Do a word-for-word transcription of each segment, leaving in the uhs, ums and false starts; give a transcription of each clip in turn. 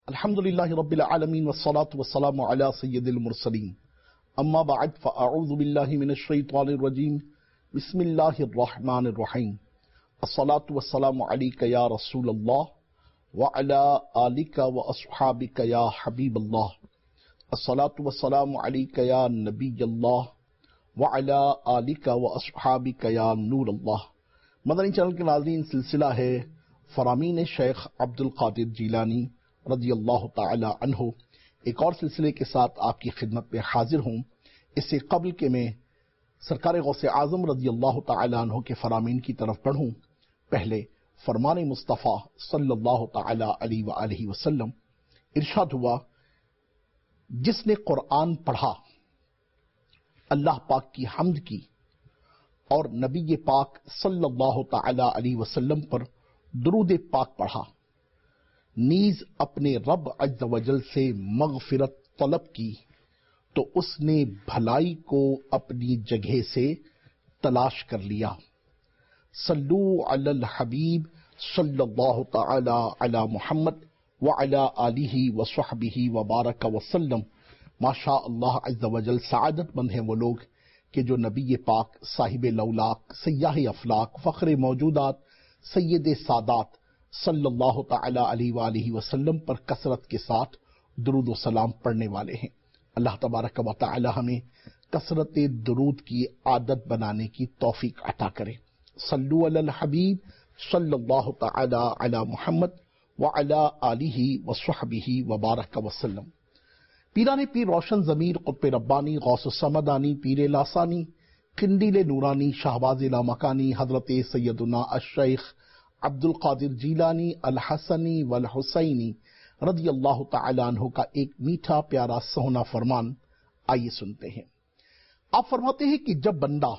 الحمد للہ رب العالمین والصلاة والسلام علی سید المرسلین اما بعد فاعوذ باللہ من الشیطان الرجیم بسم اللہ الرحمن الرحیم الصلاة والسلام علیک یا رسول اللہ وعلی آلک واصحابک یا حبیب اللہ الصلاة والسلام علیک یا نبی اللہ وعلی آلک واصحابک یا نور اللہ۔ مدنی چینل کے ناظرین، سلسلہ ہے فرامین شیخ عبد القادر جیلانی رضی اللہ تعالی عنہ، ایک اور سلسلے کے ساتھ آپ کی خدمت میں حاضر ہوں۔ اس سے قبل کہ میں سرکار غوث اعظم رضی اللہ تعالی عنہ کے فرامین کی طرف پڑھوں، پہلے فرمان مصطفیٰ صلی اللہ تعالی علیہ وآلہ وسلم ارشاد ہوا، جس نے قرآن پڑھا، اللہ پاک کی حمد کی اور نبی پاک صلی اللہ تعالی علیہ وسلم پر درود پاک پڑھا، نیز اپنے رب عز و جل سے مغفرت طلب کی، تو اس نے بھلائی کو اپنی جگہ سے تلاش کر لیا۔ صلو علی الحبیب صلی اللہ تعالی علی محمد وعلی آلہ وصحبہ وبارک وسلم۔ ماشاء اللہ عز و جل سعادت مند ہیں وہ لوگ کہ جو نبی پاک صاحب لولاک سیاح افلاک فخر موجودات سید سادات صلی اللہ تعالی علیہ وآلہ وسلم پر کثرت کے ساتھ درود و سلام پڑھنے والے ہیں۔ اللہ تبارک و تعالی ہمیں کثرت درود کی عادت بنانے کی توفیق عطا کرے۔ صلو علی الحبیب صلی اللہ تعالی علی محمد وعلی آلہ وصحبہ وبارک وسلم۔ پیران پیر روشن ضمیر قطب ربانی غوث الصمدانی پیر لاسانی قندیل نورانی شہباز لامکانی حضرت سیدنا الشیخ عبد القادر جیلانی الحسنی والحسینی رضی اللہ تعالی عنہ کا ایک میٹھا پیارا سہنا فرمان، آئیے سنتے ہیں۔ آپ فرماتے ہیں کہ جب بندہ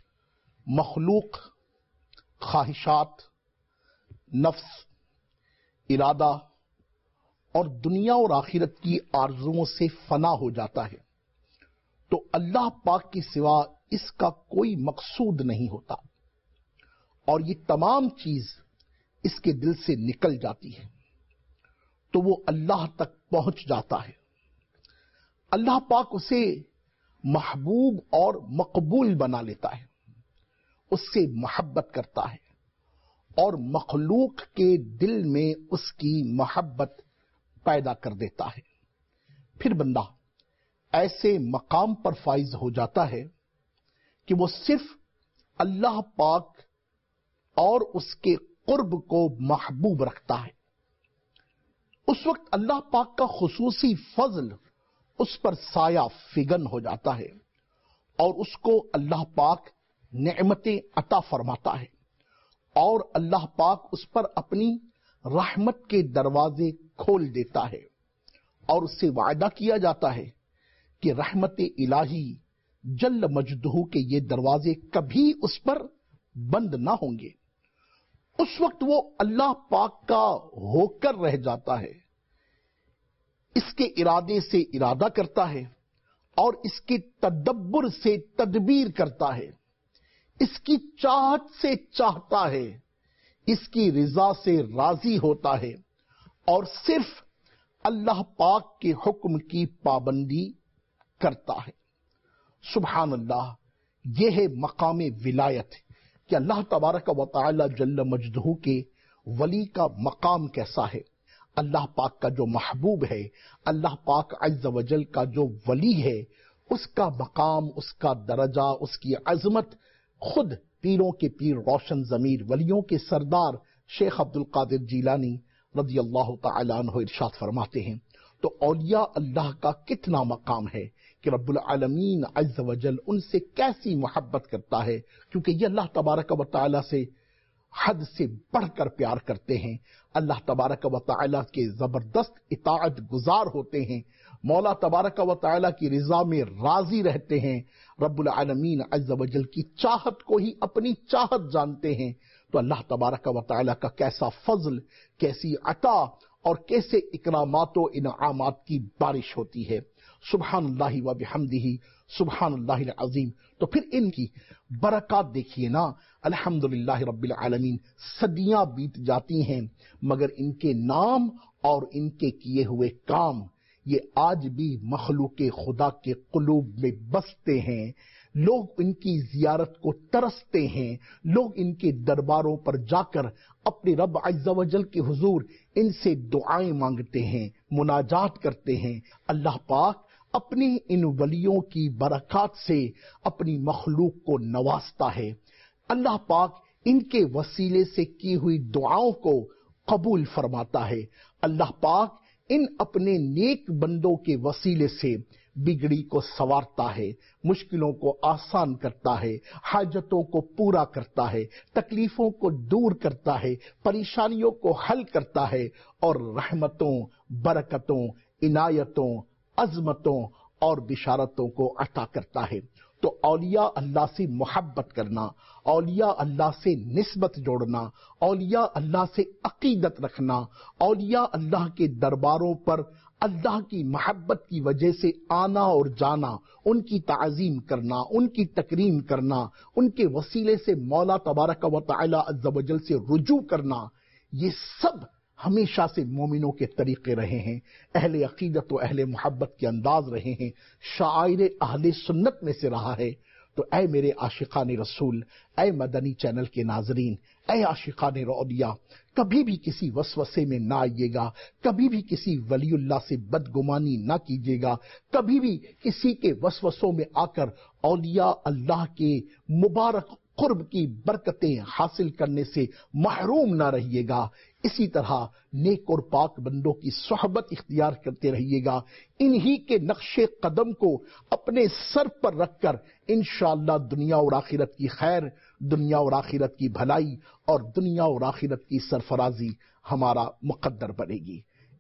مخلوق، خواہشات، نفس، ارادہ اور دنیا اور آخرت کی آرزوؤں سے فنا ہو جاتا ہے تو اللہ پاک کے سوا اس کا کوئی مقصود نہیں ہوتا، اور یہ تمام چیز اس کے دل سے نکل جاتی ہے تو وہ اللہ تک پہنچ جاتا ہے۔ اللہ پاک اسے محبوب اور مقبول بنا لیتا ہے، اس سے محبت کرتا ہے اور مخلوق کے دل میں اس کی محبت پیدا کر دیتا ہے۔ پھر بندہ ایسے مقام پر فائز ہو جاتا ہے کہ وہ صرف اللہ پاک اور اس کے قرب کو محبوب رکھتا ہے۔ اس وقت اللہ پاک کا خصوصی فضل اس پر سایہ فگن ہو جاتا ہے اور اس کو اللہ پاک نعمتیں عطا فرماتا ہے، اور اللہ پاک اس پر اپنی رحمت کے دروازے کھول دیتا ہے، اور اس سے وعدہ کیا جاتا ہے کہ رحمت الہی جل مجدہ کے یہ دروازے کبھی اس پر بند نہ ہوں گے۔ اس وقت وہ اللہ پاک کا ہو کر رہ جاتا ہے، اس کے ارادے سے ارادہ کرتا ہے اور اس کے تدبر سے تدبیر کرتا ہے، اس کی چاہت سے چاہتا ہے، اس کی رضا سے راضی ہوتا ہے، اور صرف اللہ پاک کے حکم کی پابندی کرتا ہے۔ سبحان اللہ، یہ ہے مقام ولایت کہ اللہ تبارک و تعالی جل مجدہ کے ولی کا مقام کیسا ہے۔ اللہ پاک کا جو محبوب ہے، اللہ پاک عز و جل کا جو ولی ہے، اس کا مقام، اس کا درجہ، اس کی عظمت خود پیروں کے پیر روشن ضمیر ولیوں کے سردار شیخ عبد القادر جیلانی رضی اللہ تعالی عنہ ارشاد فرماتے ہیں۔ تو اولیاء اللہ کا کتنا مقام ہے کہ رب العالمین عز و جل ان سے کیسی محبت کرتا ہے، کیونکہ یہ اللہ تبارک و تعالی سے حد سے بڑھ کر پیار کرتے ہیں، اللہ تبارک و تعالی کے زبردست اطاعت گزار ہوتے ہیں، مولا تبارک و تعالی کی رضا میں راضی رہتے ہیں، رب العالمین عز و جل کی چاہت کو ہی اپنی چاہت جانتے ہیں۔ تو اللہ تبارک و تعالی کا کیسا فضل، کیسی عطا اور کیسے اکرامات و انعامات کی بارش ہوتی ہے۔ سبحان اللہ و بحمدہ سبحان اللہ العظیم۔ تو پھر ان کی برکات دیکھیے نا، الحمدللہ رب العالمین، صدیاں بیت جاتی ہیں مگر ان کے نام اور ان کے کیے ہوئے کام یہ آج بھی مخلوق خدا کے قلوب میں بستے ہیں. لوگ ان کی زیارت کو ترستے ہیں، لوگ ان کے درباروں پر جا کر اپنے رب عز و جل کے حضور ان سے دعائیں مانگتے ہیں، مناجات کرتے ہیں. اللہ پاک اپنے ان ولیوں کی برکات سے اپنی مخلوق کو نوازتا ہے. اللہ پاک ان کے وسیلے سے کی ہوئی دعاؤں کو قبول فرماتا ہے. اللہ پاک ان اپنے نیک بندوں کے وسیلے سے بگڑی کو سنوارتا ہے، مشکلوں کو آسان کرتا ہے، حاجتوں کو پورا کرتا ہے، تکلیفوں کو دور کرتا ہے، پریشانیوں کو حل کرتا ہے اور رحمتوں، برکتوں، عنایتوں، عظمتوں اور بشارتوں کو عطا کرتا ہے. تو اولیاء اللہ سے محبت کرنا، اولیاء اللہ سے نسبت جوڑنا، اولیاء اللہ سے عقیدت رکھنا، اولیاء اللہ کے درباروں پر اللہ کی محبت کی وجہ سے آنا اور جانا، ان کی تعظیم کرنا، ان کی تکریم کرنا، ان کے وسیلے سے مولا تبارک و تعالی عز و جل سے رجوع کرنا، یہ سب ہمیشہ سے مومنوں کے طریقے رہے ہیں، اہل عقیدت و اہل محبت کے انداز رہے ہیں، شعائر اہل سنت میں سے رہا ہے. تو اے میرے عاشقان رسول، اے مدنی چینل کے ناظرین، اے عاشقان اولیاء، کبھی بھی کسی وسوسے میں نہ آئیے گا، کبھی بھی کسی ولی اللہ سے بدگمانی نہ کیجیے گا، کبھی بھی کسی کے وسوسوں میں آ کر اولیاء اللہ کے مبارک قرب کی برکتیں حاصل کرنے سے محروم نہ رہیے گا. اسی طرح نیک اور پاک بندوں کی صحبت اختیار کرتے رہیے گا. انہی کے نقش قدم کو اپنے سر پر رکھ کر انشاءاللہ دنیا اور آخرت کی خیر، دنیا اور آخرت کی بھلائی اور دنیا اور آخرت کی سرفرازی ہمارا مقدر بنے گی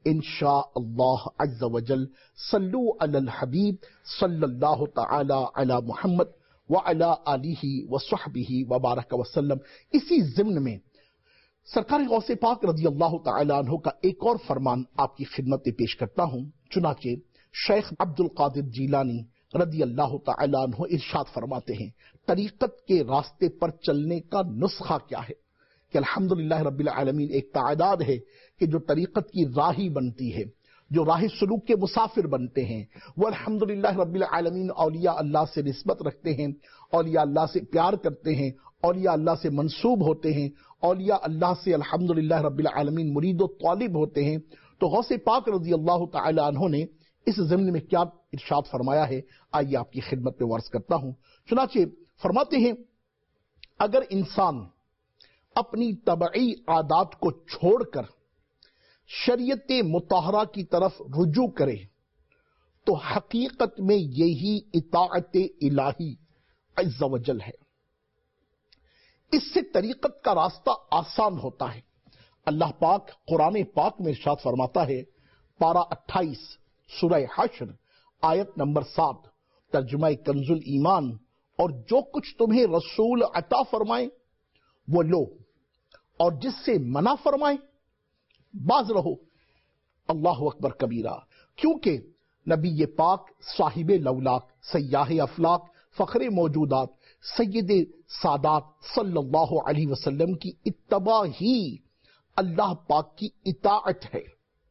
انشاءاللہ عز و جل. صلو علی الحبیب صلی اللہ تعالی علی محمد وعلی آلہ وصحبہ وبارک وسلم. اسی ضمن میں سرکار غوث پاک رضی اللہ تعالی عنہ کا ایک اور فرمان آپ کی خدمت میں پیش کرتا ہوں. چنانچہ شیخ عبد القادر جیلانی رضی اللہ تعالی عنہ ارشاد فرماتے ہیں، طریقت کے راستے پر چلنے کا نسخہ کیا ہے؟ کہ الحمدللہ رب العالمین ایک تعداد ہے کہ جو طریقت کی راہی بنتی ہے، جو راہ سلوک کے مسافر بنتے ہیں، وہ الحمدللہ رب العالمین اولیاء اللہ سے نسبت رکھتے ہیں، اولیاء اللہ سے پیار کرتے ہیں، اولیاء اللہ سے منسوب ہوتے ہیں، اولیاء اللہ سے الحمدللہ رب العالمین مرید و طالب ہوتے ہیں. تو غوث پاک رضی اللہ تعالی عنہ نے اس ضمن میں کیا ارشاد فرمایا ہے، آئیے آپ کی خدمت میں عرض کرتا ہوں. چنانچہ فرماتے ہیں، اگر انسان اپنی طبعی عادات کو چھوڑ کر شریعت مطہرہ کی طرف رجوع کرے تو حقیقت میں یہی اطاعت الہی عز و جل ہے. اس سے طریقت کا راستہ آسان ہوتا ہے. اللہ پاک قرآن پاک میں ارشاد فرماتا ہے، پارہ اٹھائیس سورہ حشر آیت نمبر سات، ترجمہ کنز الایمان، اور جو کچھ تمہیں رسول عطا فرمائے وہ لو، اور جس سے منع فرمائے باز رہو. اللہ اکبر کبیرہ. کیونکہ نبی پاک صاحب لولاک، سیاح افلاک، فخر موجودات، سید سادات صلی اللہ علیہ وسلم کی اتباع ہی اللہ پاک کی اطاعت ہے.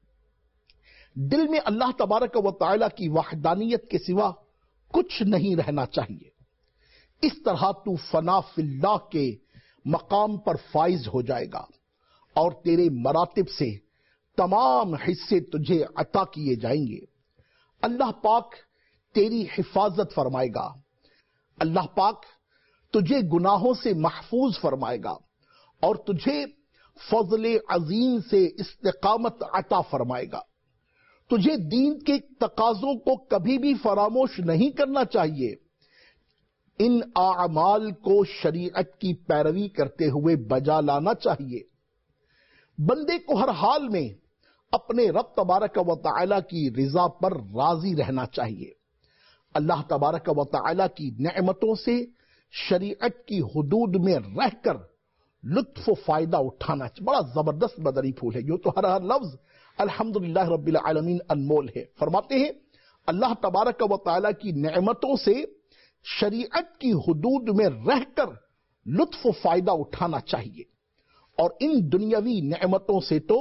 دل میں اللہ تبارک و تعالی کی وحدانیت کے سوا کچھ نہیں رہنا چاہیے. اس طرح تو فنا فی اللہ کے مقام پر فائز ہو جائے گا اور تیرے مراتب سے تمام حصے تجھے عطا کیے جائیں گے. اللہ پاک تیری حفاظت فرمائے گا. اللہ پاک تجھے گناہوں سے محفوظ فرمائے گا اور تجھے فضل عظیم سے استقامت عطا فرمائے گا. تجھے دین کے تقاضوں کو کبھی بھی فراموش نہیں کرنا چاہیے. ان اعمال کو شریعت کی پیروی کرتے ہوئے بجا لانا چاہیے. بندے کو ہر حال میں اپنے رب تبارک و تعالی کی رضا پر راضی رہنا چاہیے. اللہ تبارک و تعالی کی نعمتوں سے شریعت کی حدود میں رہ کر لطف و فائدہ اٹھانا چاہیے. بڑا زبردست مدنی پھول ہے. یوں تو ہر ہر لفظ الحمدللہ رب العالمین انمول ہے. فرماتے ہیں اللہ تبارک و تعالی کی نعمتوں سے شریعت کی حدود میں رہ کر لطف و فائدہ اٹھانا چاہیے. اور ان دنیاوی نعمتوں سے تو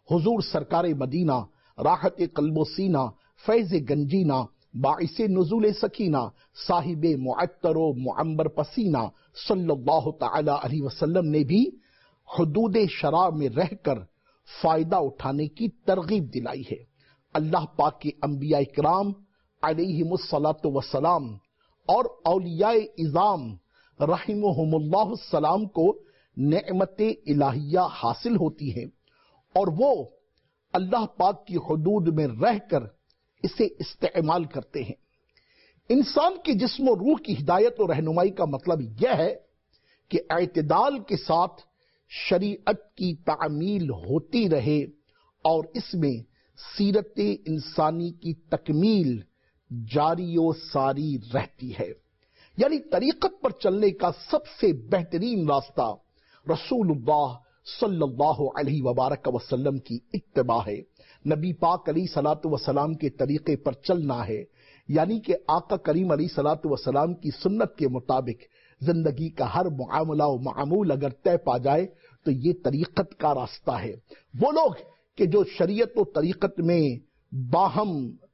حضور سرکار مدینہ، راحت قلب و سینہ، فیض گنجینہ، باعث نزول سکینہ، صاحب معطر و معنبر پسینہ صلی اللہ تعالی علیہ وسلم نے بھی حدود شرع میں رہ کر فائدہ اٹھانے کی ترغیب دلائی ہے۔ اللہ پاک کے انبیاء کرام علیہم الصلاۃ والسلام اور اولیاء اعظام رحمہم اللہ السلام کو نعمت الہیہ حاصل ہوتی ہے اور وہ اللہ پاک کی حدود میں رہ کر اسے استعمال کرتے ہیں۔ انسان کے جسم و روح کی ہدایت و رہنمائی کا مطلب یہ ہے کہ اعتدال کے ساتھ شریعت کی تعمیل ہوتی رہے اور اس میں سیرت انسانی کی تکمیل جاری و ساری رہتی ہے۔ یعنی طریقت پر چلنے کا سب سے بہترین راستہ رسول اللہ صلی اللہ علیہ وبارک وسلم کی اتباع ہے، نبی پاک علیہ صلاۃ وسلام کے طریقے پر چلنا ہے، یعنی کہ آقا کریم علیہ صلاۃ وسلام کی سنت کے مطابق زندگی کا ہر معاملہ و معمول اگر طے پا جائے تو یہ طریقت کا راستہ ہے۔ وہ لوگ کہ جو شریعت و طریقت میں باہم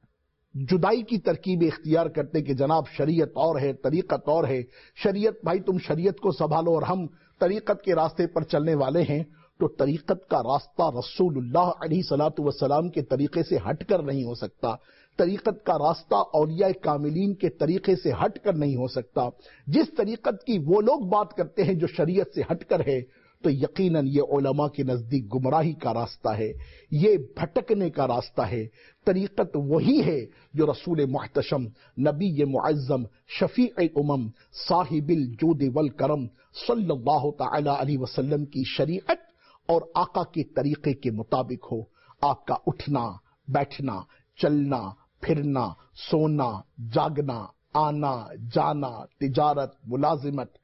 جدائی کی ترکیب اختیار کرتے کہ جناب شریعت اور ہے طریقت اور ہے، شریعت بھائی تم شریعت کو سنبھالو اور ہم طریقت کے راستے پر چلنے والے ہیں، تو طریقت کا راستہ رسول اللہ علیہ صلاۃ وسلام کے طریقے سے ہٹ کر نہیں ہو سکتا، طریقت کا راستہ اولیاء کاملین کے طریقے سے ہٹ کر نہیں ہو سکتا۔ جس طریقت کی وہ لوگ بات کرتے ہیں جو شریعت سے ہٹ کر ہے تو یقیناً یہ علماء کے نزدیک گمراہی کا راستہ ہے، یہ بھٹکنے کا راستہ ہے۔ طریقت وہی ہے جو رسول محتشم، نبی معظم، شفیع امم، صاحب الجود والکرم صلی اللہ تعالی علیہ وسلم کی شریعت اور آقا کے طریقے کے مطابق ہو۔ آپ کا اٹھنا، بیٹھنا، چلنا، پھرنا، سونا، جاگنا، آنا، جانا، تجارت، ملازمت،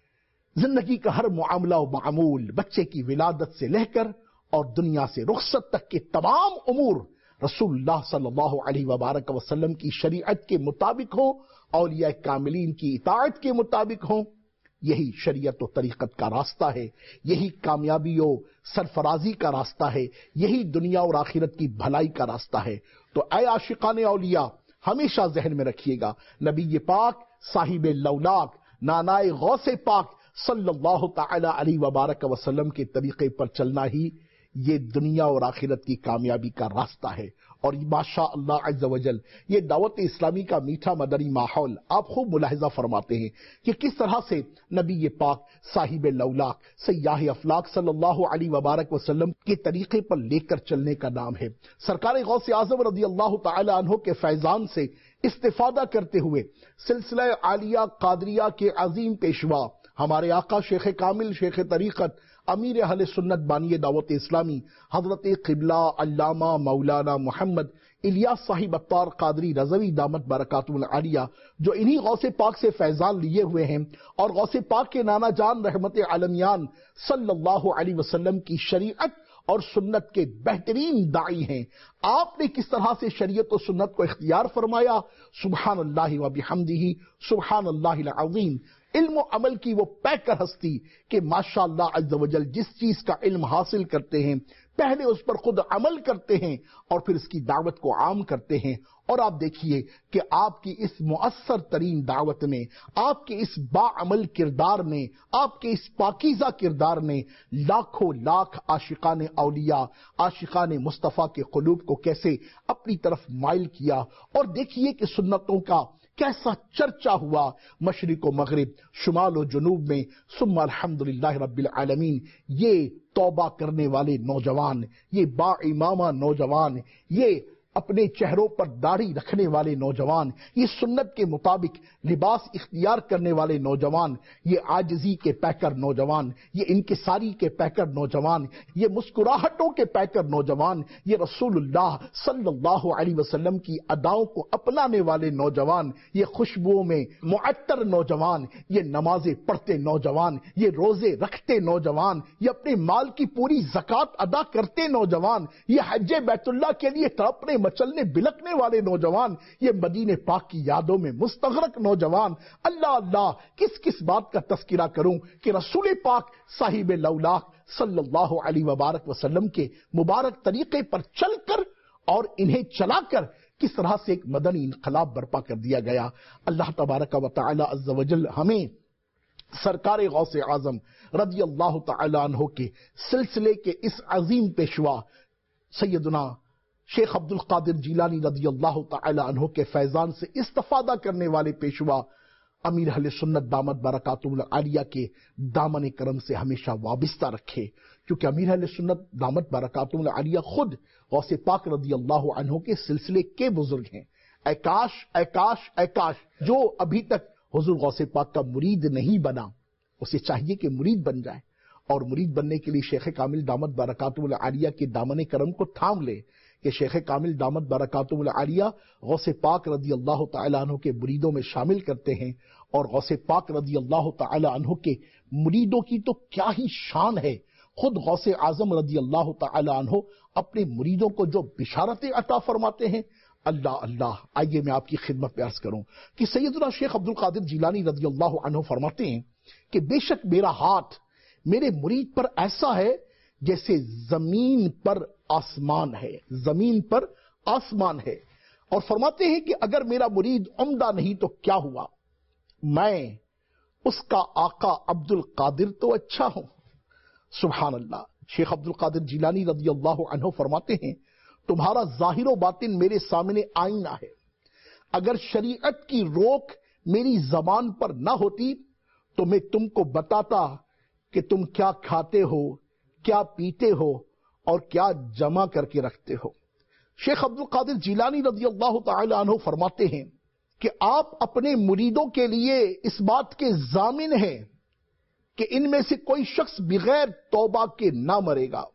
زندگی کا ہر معاملہ و معمول، بچے کی ولادت سے لے کر اور دنیا سے رخصت تک کے تمام امور رسول اللہ صلی اللہ علیہ وبارک وسلم کی شریعت کے مطابق ہوں، اولیاء کاملین کی اطاعت کے مطابق ہوں۔ یہی شریعت و طریقت کا راستہ ہے، یہی کامیابی و سرفرازی کا راستہ ہے، یہی دنیا اور آخرت کی بھلائی کا راستہ ہے۔ تو اے عاشقان اولیاء، ہمیشہ ذہن میں رکھیے گا، نبی پاک صاحب لولاک نانائے غوث پاک صلی اللہ تعالی علیہ وبارک وسلم کے طریقے پر چلنا ہی یہ دنیا اور آخرت کی کامیابی کا راستہ ہے۔ اور ماشاء اللہ عز و جل یہ دعوت اسلامی کا میٹھا مدنی ماحول آپ خوب ملاحظہ فرماتے ہیں کہ کس طرح سے نبی پاک صاحب لولاک سیاح افلاک صلی اللہ علیہ وبارک وسلم کے طریقے پر لے کر چلنے کا نام ہے۔ سرکار غوث اعظم رضی اللہ تعالی عنہ کے فیضان سے استفادہ کرتے ہوئے سلسلہ عالیہ قادریہ کے عظیم پیشوا ہمارے آقا شیخ کامل، شیخ طریقت، امیر اہل سنت بانی دعوت اسلامی حضرت قبلہ علامہ مولانا محمد الیاس صاحب عطار قادری رضوی دامت برکاتہ العالیہ، جو انہی غوث پاک سے فیضان لیے ہوئے ہیں اور غوث پاک کے نانا جان رحمت عالمیان صلی اللہ علیہ وسلم کی شریعت اور سنت کے بہترین داعی ہیں۔ آپ نے کس طرح سے شریعت و سنت کو اختیار فرمایا، سبحان اللہ و بحمدہ سبحان اللہ العظیم۔ علم و عمل کی وہ پیکر ہستی کہ ماشاء اللہ عز و جل جس چیز کا علم حاصل کرتے ہیں پہلے اس پر خود عمل کرتے ہیں اور پھر اس کی دعوت کو عام کرتے ہیں۔ اور آپ دیکھیے کہ آپ کی اس مؤثر ترین دعوت نے، آپ کے اس باعمل کردار نے، آپ کے اس پاکیزہ کردار نے لاکھوں لاکھ عاشقان اولیاء، عاشقان مصطفیٰ کے قلوب کو کیسے اپنی طرف مائل کیا۔ اور دیکھیے کہ سنتوں کا کیسا چرچا ہوا مشرق و مغرب، شمال و جنوب میں۔ ثم الحمدللہ رب العالمین، یہ توبہ کرنے والے نوجوان، یہ با امامہ نوجوان، یہ اپنے چہروں پر داڑھی رکھنے والے نوجوان، یہ سنت کے مطابق لباس اختیار کرنے والے نوجوان، یہ عاجزی کے پیکر نوجوان، یہ انکساری کے پیکر نوجوان، یہ مسکراہٹوں کے پیکر نوجوان، یہ رسول اللہ صلی اللہ علیہ وسلم کی اداؤں کو اپنانے والے نوجوان، یہ خوشبوؤں میں معطر نوجوان، یہ نمازیں پڑھتے نوجوان، یہ روزے رکھتے نوجوان، یہ اپنے مال کی پوری زکوٰۃ ادا کرتے نوجوان، یہ حج بیت اللہ کے لیے تڑپنے مچلنے بلکنے والے نوجوان، یہ مدینے پاک کی یادوں میں مستغرق نوجوان، اللہ اللہ کس کس بات کا تذکرہ کروں کہ رسول پاک صاحب لولاک صلی اللہ علیہ وبارک وسلم کے مبارک طریقے پر چل کر اور انہیں چلا کر کس طرح سے ایک مدنی انقلاب برپا کر دیا گیا۔ اللہ تبارک و تعالی عز و جل ہمیں سرکار غوث اعظم رضی اللہ تعالی عنہ کے سلسلے کے اس عظیم پیشوا سیدنا شیخ عبد القادر جیلانی رضی اللہ تعالی عنہ کے فیضان سے استفادہ کرنے والے پیشوا امیر اہل سنت دامت برکاتہ العالیہ کے دامن کرم سے ہمیشہ وابستہ رکھے، کیونکہ امیر اہل سنت دامت برکاتہ العالیہ خود غوث پاک رضی اللہ عنہ کے سلسلے کے بزرگ ہیں۔ اے کاش اے کاش اے کاش جو ابھی تک حضور غوث پاک کا مرید نہیں بنا، اسے چاہیے کہ مرید بن جائے، اور مرید بننے کے لیے شیخ کامل دامت برکاتہ العالیہ کے دامن کرم کو تھام لے کہ شیخ کامل دامت برکاتہ العالیہ غوث پاک رضی اللہ تعالی عنہ کے مریدوں میں شامل کرتے ہیں، اور غوث پاک رضی اللہ تعالی عنہ کے مریدوں کی تو کیا ہی شان ہے۔ خود غوث اعظم رضی اللہ تعالی عنہ اپنے مریدوں کو جو بشارتیں عطا فرماتے ہیں، اللہ اللہ آئیے میں آپ کی خدمت میں عرض کروں کہ سیدنا شیخ عبد القادر جیلانی رضی اللہ عنہ فرماتے ہیں کہ بے شک میرا ہاتھ میرے مرید پر ایسا ہے جیسے زمین پر آسمان ہے، زمین پر آسمان ہے، اور فرماتے ہیں کہ اگر میرا مرید عمدہ نہیں تو کیا ہوا، میں اس کا آقا عبد القادر تو اچھا ہوں۔ سبحان اللہ۔ شیخ عبد القادر جیلانی رضی اللہ عنہ فرماتے ہیں تمہارا ظاہر و باطن میرے سامنے آئینہ ہے، اگر شریعت کی روک میری زبان پر نہ ہوتی تو میں تم کو بتاتا کہ تم کیا کھاتے ہو، کیا پیتے ہو اور کیا جمع کر کے رکھتے ہو۔ شیخ عبد القادر جیلانی رضی اللہ تعالی عنہ فرماتے ہیں کہ آپ اپنے مریدوں کے لیے اس بات کے ضامن ہیں کہ ان میں سے کوئی شخص بغیر توبہ کے نہ مرے گا،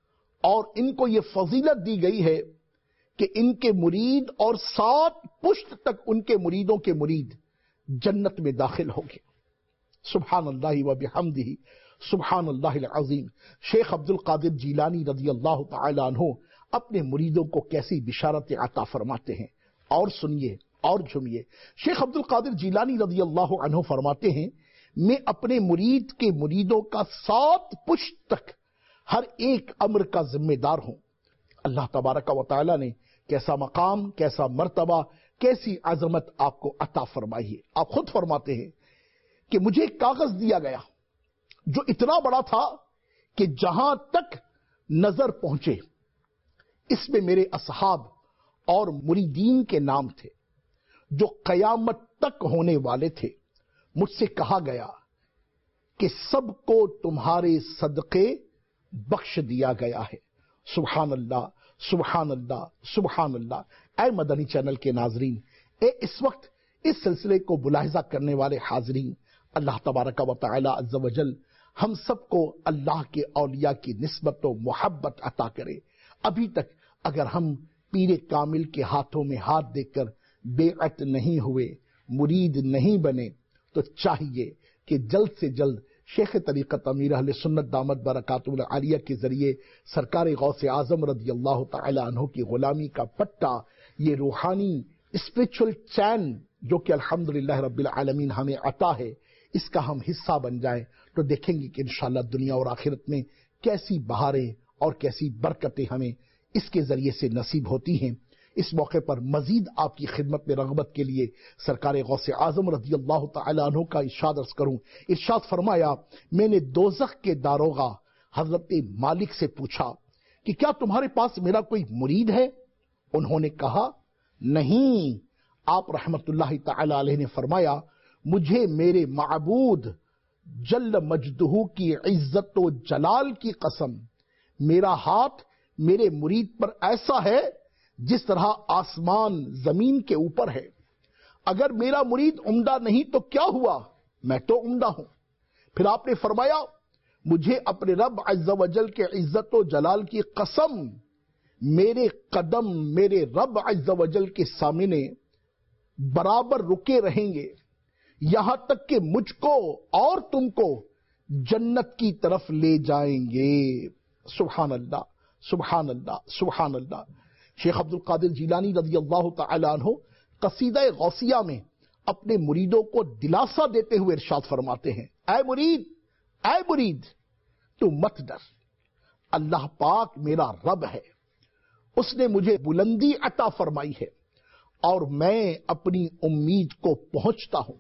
اور ان کو یہ فضیلت دی گئی ہے کہ ان کے مرید اور سات پشت تک ان کے مریدوں کے مرید جنت میں داخل ہوں گے۔ سبحان اللہ و بحمدہ سبحان اللہ العظیم۔ شیخ عبد القادر جیلانی رضی اللہ تعالی عنہ اپنے مریدوں کو کیسی بشارت عطا فرماتے ہیں، اور سنیے اور جھمیے۔ شیخ عبد القادر جیلانی رضی اللہ عنہ فرماتے ہیں میں اپنے مرید کے مریدوں کا سات پشت تک ہر ایک امر کا ذمہ دار ہوں۔ اللہ تبارک و تعالی نے کیسا مقام، کیسا مرتبہ، کیسی عظمت آپ کو عطا فرمائی ہے۔ آپ خود فرماتے ہیں کہ مجھے ایک کاغذ دیا گیا جو اتنا بڑا تھا کہ جہاں تک نظر پہنچے اس میں میرے اصحاب اور مریدین کے نام تھے جو قیامت تک ہونے والے تھے۔ مجھ سے کہا گیا کہ سب کو تمہارے صدقے بخش دیا گیا ہے۔ سبحان اللہ سبحان اللہ سبحان اللہ۔ اے مدنی چینل کے ناظرین، اے اس وقت اس سلسلے کو ملاحظہ کرنے والے حاضرین، اللہ تبارک و تعالی عز و جل ہم سب کو اللہ کے اولیاء کی نسبت و محبت عطا کرے۔ ابھی تک اگر ہم پیر کامل کے ہاتھوں میں ہاتھ دے کر بیعت نہیں ہوئے، مرید نہیں بنے، تو چاہیے کہ جلد سے جلد شیخ طریقت امیر اہل سنت دامت برکاتہ العالیہ کے ذریعے سرکار غوث اعظم رضی اللہ تعالی عنہ کی غلامی کا پٹا، یہ روحانی اسپرچل چین جو کہ الحمدللہ رب العالمین ہمیں عطا ہے، اس کا ہم حصہ بن جائیں تو دیکھیں گے کہ انشاءاللہ دنیا اور آخرت میں کیسی بہاریں اور کیسی برکتیں ہمیں اس کے ذریعے سے نصیب ہوتی ہیں۔ اس موقع پر مزید آپ کی خدمت میں رغبت کے لیے سرکار غوث اعظم رضی اللہ تعالی عنہ کا ارشاد عرض کروں۔ ارشاد فرمایا میں نے دوزخ کے داروغہ حضرت مالک سے پوچھا کہ کیا تمہارے پاس میرا کوئی مرید ہے؟ انہوں نے کہا نہیں۔ آپ رحمت اللہ تعالی علیہ نے فرمایا مجھے میرے معبود جل مجدہ کی عزت و جلال کی قسم، میرا ہاتھ میرے مرید پر ایسا ہے جس طرح آسمان زمین کے اوپر ہے۔ اگر میرا مرید عمدہ نہیں تو کیا ہوا، میں تو عمدہ ہوں۔ پھر آپ نے فرمایا مجھے اپنے رب عز و جل کے عزت و جلال کی قسم، میرے قدم میرے رب عز و جل کے سامنے برابر رکے رہیں گے یہاں تک کہ مجھ کو اور تم کو جنت کی طرف لے جائیں گے۔ سبحان اللہ سبحان اللہ سبحان اللہ۔ شیخ عبد القادر جیلانی رضی اللہ تعالی عنہ قصیدہ غوثیہ میں اپنے مریدوں کو دلاسا دیتے ہوئے ارشاد فرماتے ہیں، اے مرید اے مرید تو مت ڈر، اللہ پاک میرا رب ہے، اس نے مجھے بلندی عطا فرمائی ہے اور میں اپنی امید کو پہنچتا ہوں۔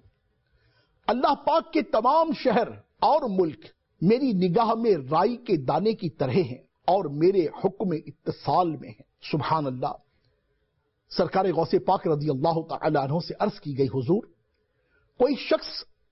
اللہ پاک کے تمام شہر اور ملک میری نگاہ میں رائی کے دانے کی طرح ہیں اور میرے حکم اتصال میں ہیں۔ سبحان اللہ۔ سرکار غوث پاک رضی اللہ تعالی عنہ سے عرض کی گئی، حضور کوئی شخص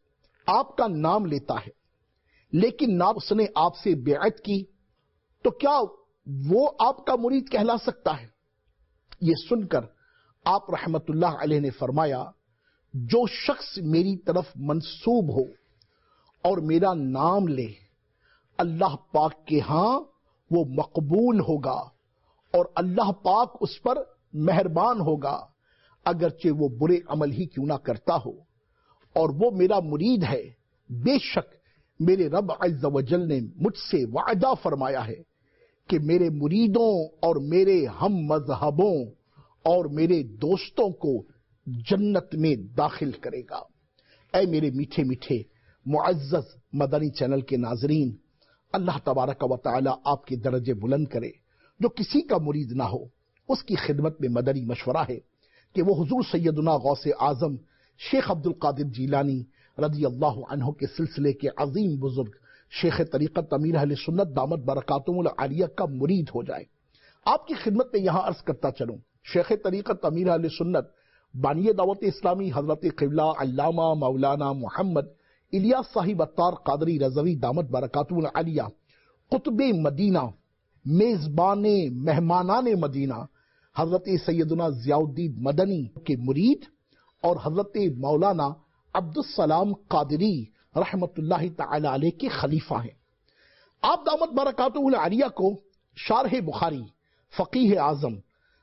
آپ کا نام لیتا ہے لیکن نہ اس نے آپ سے بیعت کی تو کیا وہ آپ کا مرید کہلا سکتا ہے؟ یہ سن کر آپ رحمت اللہ علیہ نے فرمایا، جو شخص میری طرف منسوب ہو اور میرا نام لے اللہ پاک کے ہاں وہ مقبول ہوگا اور اللہ پاک اس پر مہربان ہوگا، اگرچہ وہ برے عمل ہی کیوں نہ کرتا ہو، اور وہ میرا مرید ہے۔ بے شک میرے رب عز و جل نے مجھ سے وعدہ فرمایا ہے کہ میرے مریدوں اور میرے ہم مذہبوں اور میرے دوستوں کو جنت میں داخل کرے گا۔ اے میرے میٹھے میٹھے معزز مدنی چینل کے ناظرین، اللہ تبارک و تعالی آپ کے درجے بلند کرے۔ جو کسی کا مرید نہ ہو اس کی خدمت میں مدنی مشورہ ہے کہ وہ حضور سیدنا غوث اعظم شیخ عبد القادر جیلانی رضی اللہ عنہ کے سلسلے کے عظیم بزرگ شیخ طریقت امیر اہل سنت دامت برکاتہم العالیہ کا مرید ہو جائے۔ آپ کی خدمت میں یہاں عرض کرتا چلوں، شیخ طریقت امیر اہل سنت بانی دعوت اسلامی حضرت قبلہ علامہ مولانا محمد الیاس صاحب عطار قادری رضوی دامت برکاتہم العالیہ قطب مدینہ میزبان مہمانان مدینہ حضرت سیدنا ضیاء الدین مدنی کے مرید اور حضرت مولانا عبد السلام قادری رحمت اللہ تعالی علیہ کے خلیفہ ہیں۔ آپ دامت برکاتہم العالیہ کو شارح بخاری فقیہ اعظم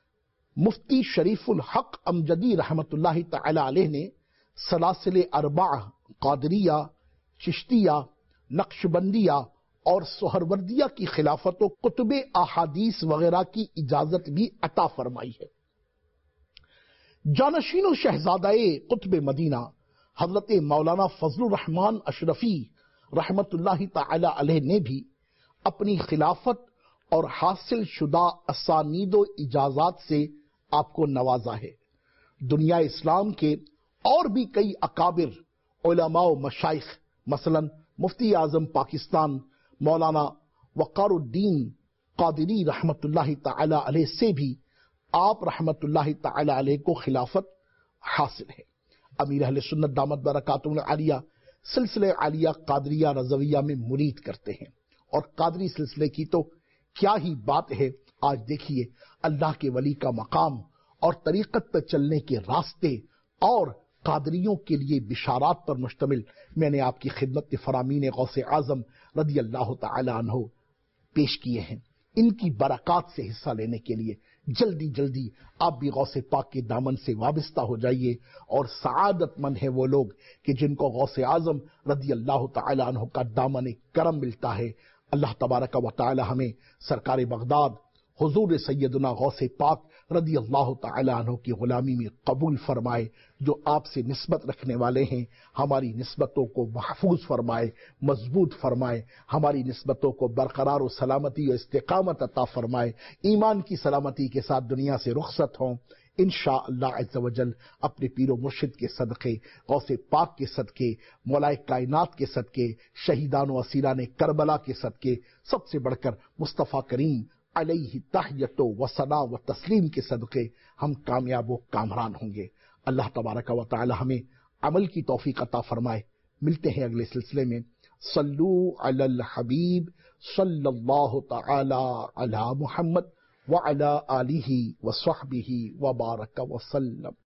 مفتی شریف الحق امجدی رحمت اللہ تعالی علیہ نے سلاسل اربعہ قادریہ، چشتیہ، نقشبندیہ اور سہروردیہ کی خلافت و کتب احادیث وغیرہ کی اجازت بھی عطا فرمائی ہے۔ جانشین و شہزادہ قطب مدینہ حضرت مولانا فضل الرحمان اشرفی رحمت اللہ تعالی علیہ نے بھی اپنی خلافت اور حاصل شدہ اسانید و اجازات سے آپ کو نوازا ہے۔ دنیا اسلام کے اور بھی کئی اکابر علماء و مشائخ مثلا مفتی اعظم پاکستان مولانا وقار الدین قادری رحمت اللہ تعالی علیہ سے بھی آپ رحمت اللہ تعالی علیہ کو خلافت حاصل ہے۔ امیر اہل سنت دامت برکاتہم العالیہ سلسلہ عالیہ قادریہ رضویہ میں مرید کرتے ہیں، اور قادری سلسلے کی تو کیا ہی بات ہے۔ آج دیکھیے اللہ کے ولی کا مقام اور طریقت پر چلنے کے راستے اور قادریوں کے لیے بشارات پر مشتمل میں نے آپ کی خدمت فرامین غوث اعظم رضی اللہ تعالی عنہ پیش کیے ہیں۔ ان کی برکات سے حصہ لینے کے لیے جلدی جلدی آپ بھی غوث پاک کے دامن سے وابستہ ہو جائیے، اور سعادت مند ہیں وہ لوگ کہ جن کو غوث اعظم رضی اللہ تعالی عنہ کا دامن کرم ملتا ہے۔ اللہ تبارک و تعالی ہمیں سرکار بغداد حضور سیدنا غوث پاک رضی اللہ تعالی عنہ کی غلامی میں قبول فرمائے۔ جو آپ سے نسبت رکھنے والے ہیں ہماری نسبتوں کو محفوظ فرمائے، مضبوط فرمائے، ہماری نسبتوں کو برقرار و سلامتی و استقامت عطا فرمائے، ایمان کی سلامتی کے ساتھ دنیا سے رخصت ہوں انشاءاللہ عز و جل اپنے پیر و مرشد کے صدقے، غوث پاک کے صدقے، مولائے کائنات کے صدقے، شہیدان و اسیران کربلا کے صدقے، سب سے بڑھ کر مصطفیٰ کریم علیہ تحیت و ثنا و تسلیم کے صدقے ہم کامیاب و کامران ہوں گے۔ اللہ تبارک و تعالی ہمیں عمل کی توفیق عطا فرمائے۔ ملتے ہیں اگلے سلسلے میں۔ صلو علی الحبیب صلی اللہ تعالی علی محمد وعلی آلہ وصحبہ وبارک وسلم۔